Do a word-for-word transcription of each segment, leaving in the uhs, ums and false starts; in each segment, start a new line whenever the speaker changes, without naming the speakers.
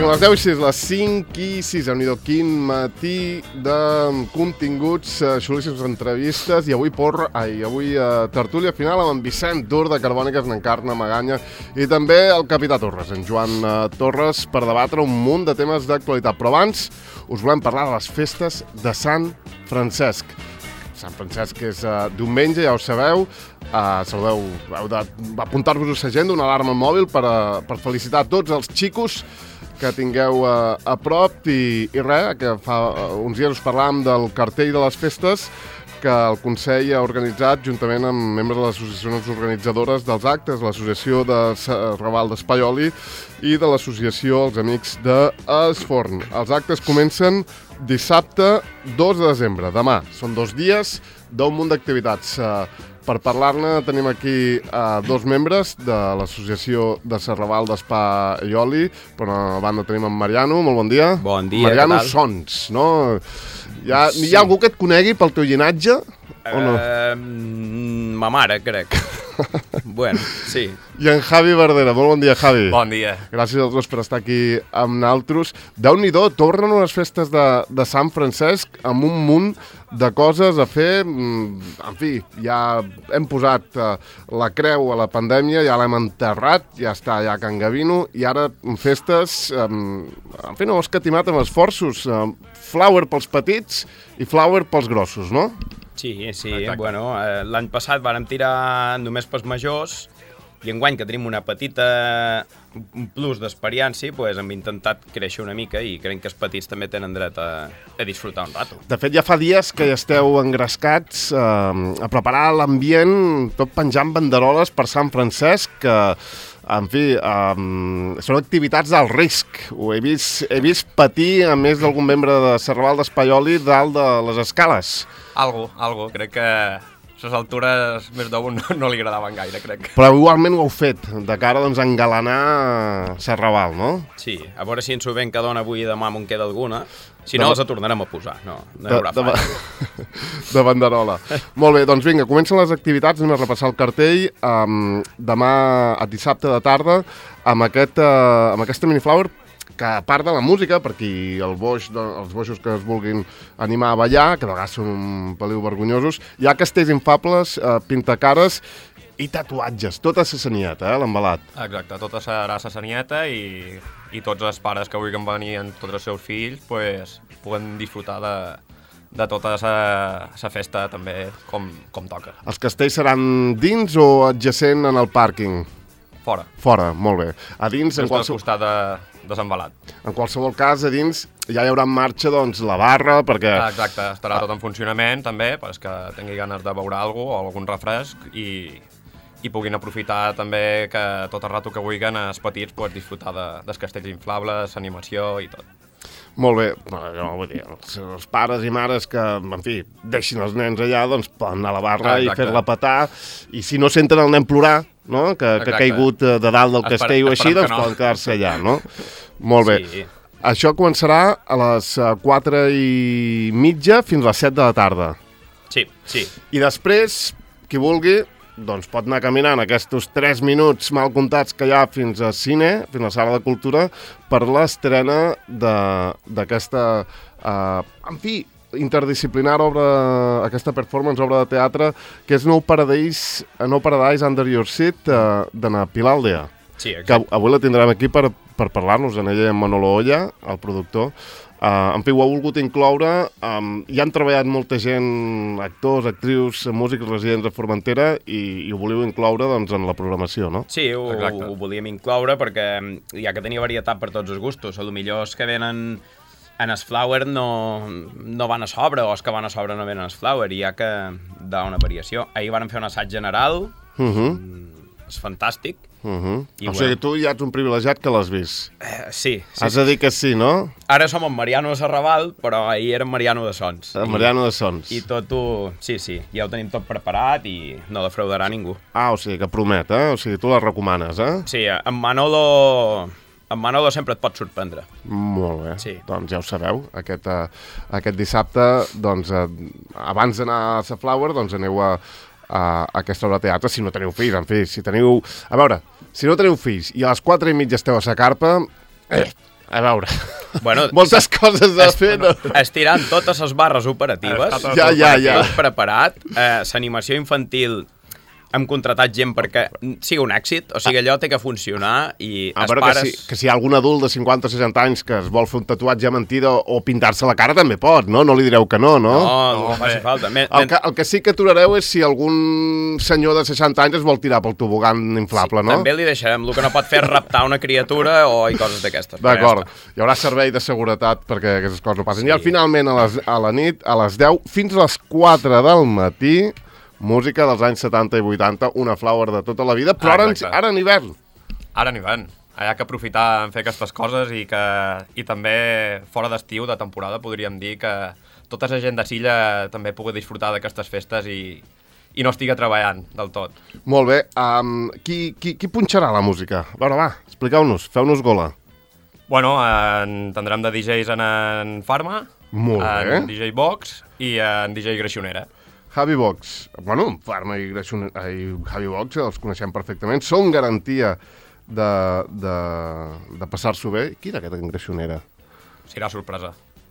Són les deu i sis, les cinc i sis. Déu-n'hi-do, quin matí de continguts, uh, xulíssimes entrevistes. I avui porra, ai, avui uh, tertúlia final amb en Vicent Dur de Carbòniques, n'Encarna Maganya i també el capità Torres, en Joan uh, Torres, per debatre un munt de temes d'actualitat. Però abans us volem parlar de les festes de Sant Francesc. Sant Francesc és uh, diumenge, ja ho sabeu. Uh, saludeu, heu d'apuntar-vos a l'agenda, una alarma mòbil per, uh, per felicitar tots els xicos que tingueu uh, a prop. I, i res, que fa uh, uns dies us parlàvem del cartell de les festes que el Consell ha organitzat juntament amb membres de les associacions organitzadores dels actes, l'Associació de Raval d'Espaioli i de l'Associació Els Amics d'Esforn. Els actes comencen dissabte dos de desembre, demà. Són dos dies d'un munt d'activitats. Uh, per parlar-ne tenim aquí uh, dos membres de l'Associació de Raval d'Espaioli. Per una banda tenim en Mariano, molt bon dia.
Bon dia,
Mariano
què tal?
Sons, no? Hi ha,
Sí.
hi ha algú que et conegui pel teu llinatge o no?
Uh, ma mare, crec. Bueno, sí.
I en Javi Verdera, molt bon dia, Javi.
Bon dia.
Gràcies a tots per estar aquí amb naltros. Déu-n'hi-do, tornen unes festes de, de Sant Francesc amb un munt de coses a fer. En fi, ja hem posat uh, la creu a la pandèmia, ja l'hem enterrat, ja està, ja Can Gavino, i ara festes, um, en fi, no heu escatimat amb esforços. Um, flower pels petits i flower pels grossos, no?
Sí, sí.
Exacte.
Bueno, eh, l'any passat vàrem tirar només pels majors i enguany que tenim una petita un plus d'experiència, pues, hem intentat créixer una mica i crec que els petits també tenen dret a, a disfrutar un rato.
De fet, ja fa dies que ja esteu engrescats eh, a preparar l'ambient, tot penjant banderoles per Sant Francesc, que, en fi, um, són activitats d'alt risc. Ho he vist, he vist patir a més d'algun membre de Raval d'Espaioli dalt de les escales.
Algo, algo. Crec que a les altures més d'un no, no li agradaven gaire, crec.
Però igualment ho heu fet, de cara doncs, a engalanar Raval, no?
Sí, a veure si ens ho ben que dona avui i demà m'en queda alguna. Si no,
De-
els la tornarem a posar. No, no hi
De,
haurà
de,
fall.
de banderola. Molt bé, doncs vinga, comencen les activitats, anem a repassar el cartell. Um, demà, a dissabte de tarda, amb, aquest, uh, amb aquesta miniflower, que a part de la música, per qui el boix, de, els boixos que es vulguin animar a ballar, que de vegades són un peliu vergonyosos, hi ha castells infables, uh, pintacares i tatuatges, tot a Sassanieta, eh, l'embalat.
Exacte, tota serà Sassanieta i, i tots els pares que vulguin venir amb tots els seus fills pues, puguen disfrutar de, de tota la festa també com, com toca.
Els castells seran dins o adjacent en el pàrquing?
Fora,
Fora, molt bé. A dins, en
just al
qualsevol...
costat de, de Sambalat.
En qualsevol cas, a dins ja hi haurà en marxa doncs, la barra, perquè...
Ah, exacte, estarà tot en funcionament també, pels que tingui ganes de beure alguna cosa o algun refresc i, i puguin aprofitar també que tot el rato que vulguin els petits pues, disfrutar de, dels castells inflables, animació i tot.
Molt bé, no, vull dir, els, els pares i mares que, en fi, deixin els nens allà, doncs poden anar a la barra
Ah,
i
exacte.
fer-la petar, i si no senten el nen plorar, no?, que, que ha
Exacte.
caigut eh, de dalt del
Espere-
castell o així,
esperem
doncs
que no.
poden quedar-se allà, no? Molt bé.
Sí.
Això començarà a les eh, quatre i mitja fins a les set de la tarda.
Sí, sí.
I després, qui vulgui, doncs pot anar caminant aquests tres minuts mal comptats que hi ha fins a cine, fins a la sala de cultura, per l'estrena de- d'aquesta, eh, en fi, interdisciplinar obra, aquesta performance, obra de teatre, que és No Paradise, no Paradise Under Your Seat, eh, de na Pilar Aldea,
Sí,
que
exacte.
avui la tindrem aquí per, per parlar-nos, en ella i en Manolo Olla, el productor. Uh, en fi, ho ha volgut incloure. Um, hi han treballat molta gent, actors, actrius, músics residents a Formentera, i, i ho volíeu incloure doncs, en la programació, no?
Sí, ho,
Exacte.
ho volíem incloure perquè ja que tenia varietat per tots els gustos, a lo millor els que venen en el flower no, no van a sobre, o els que van a sobre no venen al flower, i hi ha que dar una variació. Ahir vàrem fer un assaig general,
Uh -huh.
és fantàstic.
Uh -huh.
I
O
bueno.
sigui, tu ja ets un privilegiat que l'has vist.
Eh, sí, sí,
Has
sí.
de dir que sí, no?
Ara som en Mariano de Serraval, però ahir era en Mariano de Sons.
El Mariano de Sons.
I, I tot ho... Sí, sí, ja ho tenim tot preparat i no defraudarà ningú.
Ah, o sigui, que promet, eh? O sigui, tu la recomanes, eh?
Sí, en Manolo... En Manolo sempre et pot sorprendre.
Molt bé,
Sí.
doncs ja ho sabeu, aquest, uh, aquest dissabte, doncs, uh, abans d'anar a la Flower, doncs aneu a, a, a aquesta obra de teatre, si no teniu fills, en fi, si teniu... A veure, si no teniu fills i a les quatre i mitja esteu a sa carpa, eh, A veure,
Bueno,
moltes coses a
es-
fer, no?
estirant totes les barres operatives,
Està tot
Ja, ja, ja.
tot preparat, eh, l'animació infantil hem contratat gent perquè sigui un èxit, o sigui, allò té que funcionar i
A
els
veure,
pares...
que, si, que si hi ha algun adult de cinquanta o seixanta anys que es vol fer un tatuatge a mentida o pintar-se la cara també pot, no? No li direu que no, no?
No, no,
No,
faci
bé.
falta. Men,
El que, el que sí que aturareu és si algun senyor de seixanta anys es vol tirar pel tobogan inflable, no?
També li deixarem. El que no pot fer és raptar una criatura o i coses d'aquestes. però ja
D'acord.
està.
Hi haurà servei de seguretat perquè aquestes coses no passin.
Sí.
I al finalment, a, les, a la nit, a les deu, fins a les quatre del matí, música dels anys setanta i vuitanta, una flower de tota la vida, però ara, en,
Exacte.
ara en hivern.
Ara n'hi van. Hi ha que aprofitar en fer aquestes coses i que i també fora d'estiu, de temporada, podríem dir que tota la gent de Silla també pugui disfrutar d'aquestes festes i, i no estigui treballant del tot.
Molt bé. Um, qui, qui, qui punxarà la música? A veure, va, expliqueu-nos, feu-nos gola.
Bueno, en tindrem de D Js en, en Farma,
Molt bé.
en D J Box i en D J Greixonera.
Javi Box. Bueno, Farma i, Greixon... i Javi Box els coneixem perfectament. Són garantia de, de, de passar-s'ho bé. Qui era aquest en Greixonera?
Serà sorpresa.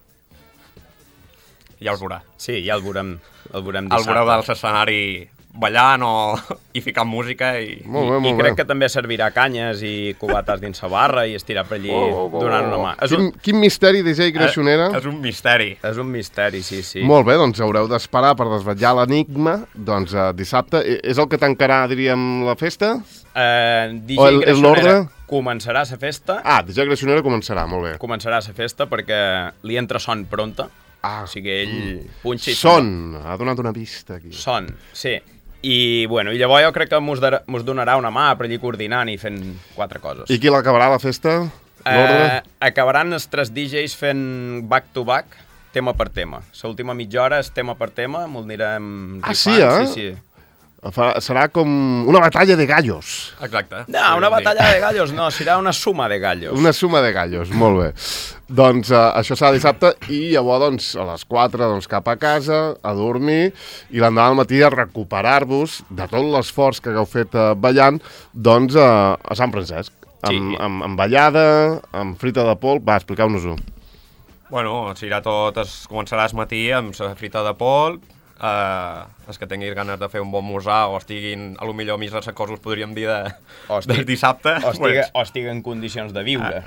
Ja el veurà.
Sí, ja el veurem, el veurem
El
dissabte.
veureu de l'escenari ballant o... i ficant música i...
Molt bé,
I
molt
crec
bé.
que també servirà canyes i cubates dins la barra i estirar per allí donant una mà. És
Quin,
un,
quin misteri, D J Greixonera.
Eh, és un misteri.
és un misteri, sí, sí.
Molt bé, doncs haureu d'esperar per desvetllar l'enigma. Doncs uh, dissabte, eh, és el que tancarà, diríem, la festa?
Eh, D
O
J
el- és
Greixonera
l'ordre?
començarà la festa,
Ah, D J Greixonera començarà, molt bé.
començarà la festa perquè li entra son pronta.
Ah,
O sigui, ell punxa i
Son, ha donat una vista aquí.
Son, sí. I, bueno, i llavors jo crec que mos, dar, mos donarà una mà per allí coordinant i fent quatre coses.
I qui l'acabarà, la festa? L'ordre?
Eh, acabaran els tres D Js fent back to back, tema per tema. L'última mitja hora és tema per tema, m'ho anirem
Ah,
rifant,
sí, eh?
Sí, sí.
Fa, serà com una batalla de gallos.
Exacte.
No, una batalla de gallos no, serà una suma de gallos.
Una suma de gallos, molt bé. Doncs uh, això serà dissabte i llavors doncs, a les quatre doncs, cap a casa, a dormir, i l'endemà al matí a recuperar-vos de tot l'esforç que hagueu fet uh, ballant doncs, uh, a Sant Francesc. Amb,
Sí.
amb, amb ballada, amb frita de polp. Va, expliqueu-nos-ho.
Bueno, serà tot, es començarà al matí amb la frita de polp, eh, els que tinguin ganes de fer un bon mosar o estiguin, a lo millor més resacosos podríem dir de,
O estigui-
del dissabte.
O estiga,
pues,
o estiga en condicions de viure.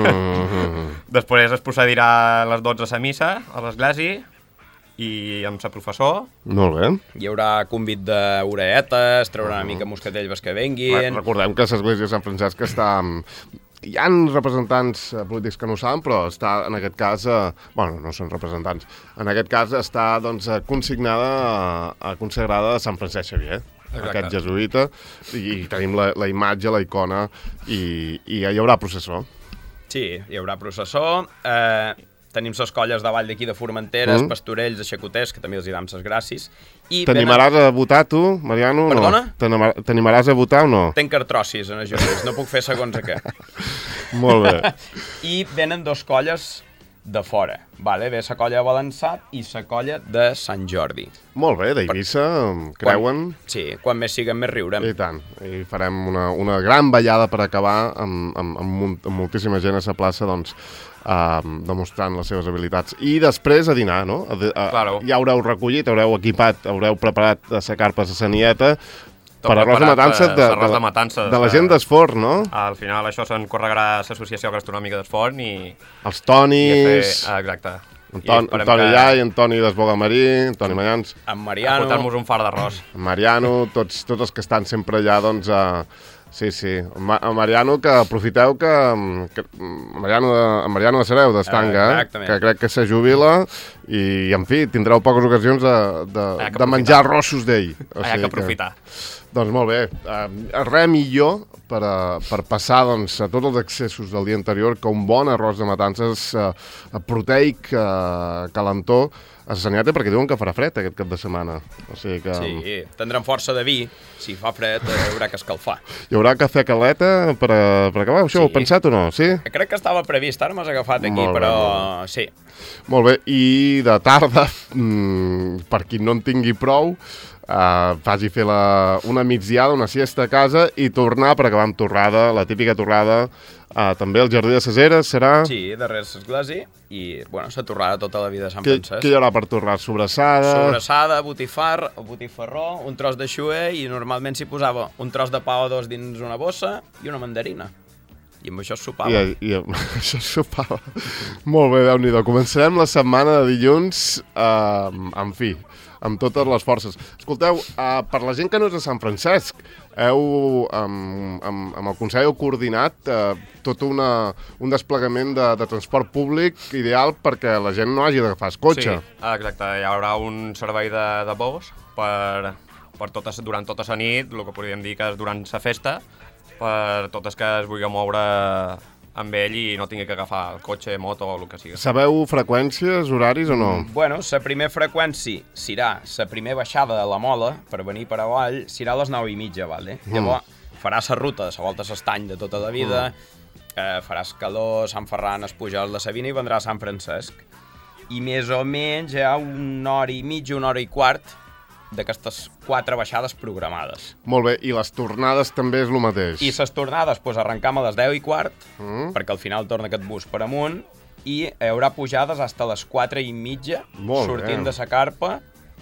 després es procedirà a les dotze a la missa, a l'església, i amb sa professor.
Molt bé.
Hi haurà convit d'oreetes, traurà una mica moscatells que
Re-
venguin...
Recordem que l'església de Sant Francesc està... Hi ha representants eh, polítics que no ho saben, però està, en aquest cas... Eh, bueno, no són representants. En aquest cas està, doncs, eh, consignada, eh, consagrada a Sant Francesc Xavier,
Exacte.
aquest jesuïta, i, i tenim la, la imatge, la icona, i, i hi haurà processó.
Sí, hi haurà processó, eh, tenim les colles de ball d'aquí de Formenteres,
Mm.
mm. pastorells, aixecoters, que també els hi dam ses gràcies. I
T'animaràs a votar, tu, Mariano?
Perdona?
No? T'anima- T'animaràs a votar o no?
Tenc artrosis en els juris, no puc fer segons a què.
Molt bé.
I venen dos colles de fora, vale? Ve la colla de Balançat i la colla de Sant Jordi.
Molt bé, d'Eivissa, creuen...
Quan, sí, quan més siguem més riurem.
I tant, i farem una, una gran ballada per acabar amb, amb, amb, mul- amb moltíssima gent a la plaça, doncs, uh, demostrant les seves habilitats. I després a dinar, no? A, a,
Claro.
Ja haureu recollit, haureu equipat, haureu preparat a la carpa, a la nieta,
Tot
per arròs de
preparat
matança
per
de,
arròs
de,
de matances,
de la
eh.
gent d'Esforn, no?
Al final això s'encorregarà a l'Associació Gastronòmica d'Esforn i...
Els
i a
Tonis,
fer, ah, exacte.
Anton,
I esperem
Antoni
que-
Llai, Antoni Desbogamarí, Antoni Mayans,
Amb
a
Mariano,
portar-nos un far d'arròs.
Mariano, tots, tots els que estan sempre allà, doncs, a... Sí, sí. Ma a Mariano, que aprofiteu que... que Mariano de, en Mariano de Sereu, d'Estanga, eh?
Exactament.
Que crec que se jubila i, en fi, tindreu poques ocasions de, de,
Hi ha que
de menjar
aprofitar.
arrossos d'ell. O
Hi ha
sigui
que aprofitar.
Doncs molt bé. Uh, res millor per, a, per passar doncs, a tots els excessos del dia anterior que un bon arròs de matances uh, proteic, uh, calentó, a Saniata, perquè diuen que farà fred aquest cap de setmana. O sigui que
sí, tindrem força de vi, si fa fred eh, haurà que escalfar.
hi haurà cafè caleta per, a, per acabar. Això
Sí.
ho heu pensat o no? Sí?
Crec que estava previst, ara m'has agafat aquí,
Molt bé,
però
molt
sí.
Molt bé, i de tarda, mmm, per qui no en tingui prou, uh, faci fer la, una migdiada, una siesta a casa i tornar per acabar amb torrada, la típica torrada. Uh, també el Jardí de ses Eres serà...
Sí, darrere l'església i, bueno, la torrada tota la vida de Sant
Què,
Francesc.
què hi haurà per torrar? Sobrassada?
Sobrassada, botifar, botifarró, un tros de xuer i normalment s'hi posava un tros de pa o dos dins una bossa i una mandarina. I amb això es sopava.
I, i amb això es sopava. Molt bé, Déu-n'hi-do. Començarem la setmana de dilluns, uh, en fi, amb totes les forces. Escolteu, uh, per la gent que no és de Sant Francesc, heu, amb, amb, amb el Consell heu coordinat uh, tot una, un desplegament de, de transport públic ideal perquè la gent no hagi d'agafar el cotxe.
Sí, exacte. Hi haurà un servei de, de bus per, per totes, durant tota la nit, el que podríem dir que és durant la festa, per totes que es vulgui moure amb ell i no tingui que agafar el cotxe, moto o el que sigui.
Sabeu freqüències, horaris o no?
Bueno, la primera freqüència serà la primera baixada de la Mola per venir per avall, serà a les nou i mitja, vale? Mm. Llavors faràs la ruta de la Volta a l'Estany de tota la vida, mm. eh, faràs calor, Sant Ferran, es pujaràs la Sabina i vendrà a Sant Francesc. I més o menys hi ha una hora i mitja, una hora i quart d'aquestes quatre baixades programades.
Molt bé, i les tornades també és el mateix?
I les tornades, doncs arrencam a les deu i quart,
mm.
perquè al final torna aquest bus per amunt, i hi haurà pujades fins a les quatre i mitja,
Molt
sortint
bé.
de sa carpa,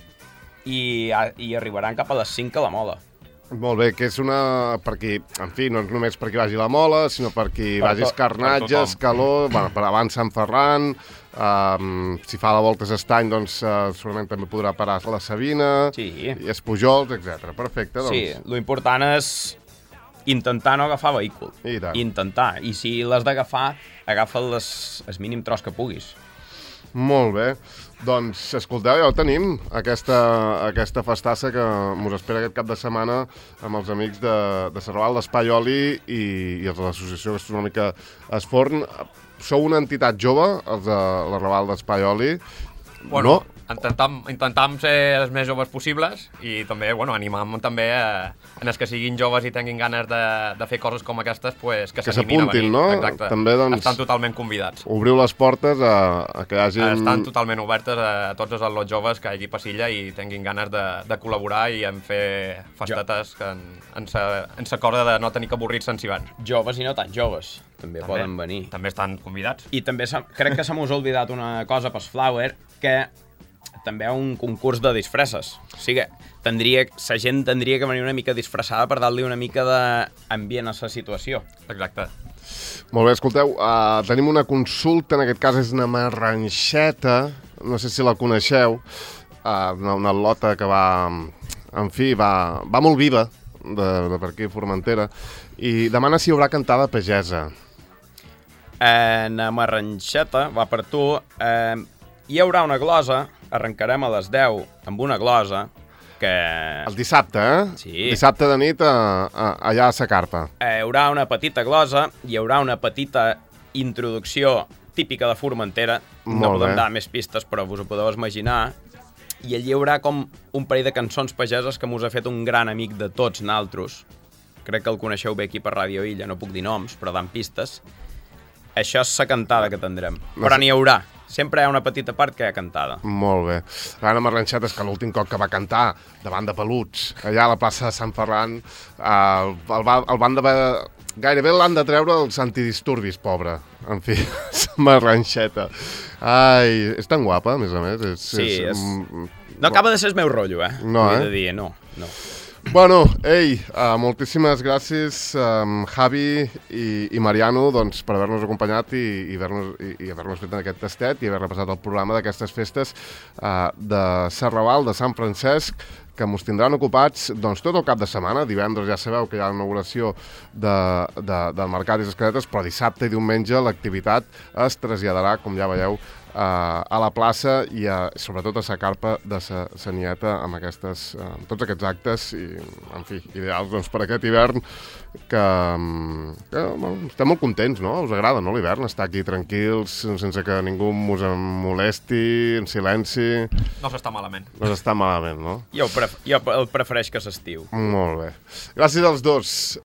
i, i arribaran cap a les cinc a la Mola.
Molt bé, que és una... per qui, en fi, no és només per qui vagi a la Mola, sinó per qui
Per
vagi
to-
Escarnatge,
per
Escaló, bueno, per abans Sant Ferran, um, si fa la volta a Estany, doncs uh, segurament també podrà parar a la Sabina,
Sí.
i Espujols, etcètera. Perfecte, doncs.
Sí, lo important és intentar no agafar vehicle.
I tant.
Intentar. I si l'has d'agafar, agafa les, el mínim tros que puguis.
Molt bé. Doncs, escolteu, ja ho tenim, aquesta, aquesta festassa que mos espera aquest cap de setmana amb els amics de, de Serral, d'Espai Oli i, i els de l'Associació Gastronòmica Esforn. Sou una entitat jove, els de la Raval d'Espai Oli.
Bueno,
No?
intentam, intentam ser els més joves possibles i també, bueno, animam també a, en els que siguin joves i tinguin ganes de, de fer coses com aquestes, pues, que,
Que
s'animin a
s'apuntin,
venir.
no?
Exacte.
També, doncs,
Estan totalment convidats.
Obriu les portes a, a que hi hagi...
Estan totalment obertes a tots els lots joves que hi hagi passilla i tinguin ganes de, de col·laborar i en fer festetes que en, en, sa, en sa corda de no tenir que avorrir-se en s'hi van.
Joves i no tan joves, també,
També,
poden venir.
També estan convidats.
I també se, crec que se m'us ha oblidat una cosa pel Flower, que també hi ha un concurs de disfresses. O sigui, tindria, la gent tindria que venir una mica disfressada per dar-li una mica d'ambient a la situació.
Exacte.
Molt bé, escolteu, uh, tenim una consulta, en aquest cas és una marranxeta, no sé si la coneixeu, uh, una, una lota que va, en fi, va, va molt viva, de, de per aquí, Formentera, i demana si hi haurà cantada pagesa.
En la marranxeta, va per tu, eh, hi haurà una glosa, arrencarem a les deu amb una glosa, que
El dissabte, eh?
Sí.
Dissabte de nit a, a, allà a sa carpa.
eh, hi haurà una petita glosa, hi haurà una petita introducció típica de Formentera, no
Molt
podem
bé.
dar més pistes, però us ho podeu imaginar, i allí hi haurà com un parell de cançons pageses que mos ha fet un gran amic de tots naltros. Crec que el coneixeu bé aquí per Ràdio Illa, no puc dir noms, però dan pistes. Això és la cantada que tindrem. Però n'hi haurà. Sempre hi ha una petita part que hi ha cantada.
Molt bé. L'Anna Marranxeta és que l'últim cop que va cantar davant de peluts, allà a la plaça de Sant Ferran, eh, el, va, el van de... Gairebé l'han de treure els antidisturbis, pobre. En fi, Marranxeta. Ai, és tan guapa, a més a més. És,
Sí, és...
mm,
No acaba de ser el meu rotllo, eh?
No,
Vull
eh?
de dir, no, no.
Bueno, ei, uh, moltíssimes gràcies, um, Javi i, i Mariano, doncs, per haver-nos acompanyat i, i haver-nos i, i haver-nos fet aquest tastet i haver repassat el programa d'aquestes festes uh, de Serraval, de Sant Francesc, que mos tindran ocupats doncs, tot el cap de setmana. Divendres ja sabeu que hi ha l'inauguració de, de, del Mercat i les Cadetes, però dissabte i diumenge l'activitat es traslladarà, com ja veieu, Uh, a la plaça i a, sobretot a sa carpa de sa, sa nieta amb aquestes, uh, amb tots aquests actes i, en fi, ideals doncs, per aquest hivern que, um, que bueno, estem molt contents, no? Us agrada, no, l'hivern? Estar aquí tranquils, sense que ningú us molesti, en silenci.
No s'està malament.
No s'està malament, no?
Jo, pref jo el prefereix que s'estiu.
Molt bé. Gràcies als dos.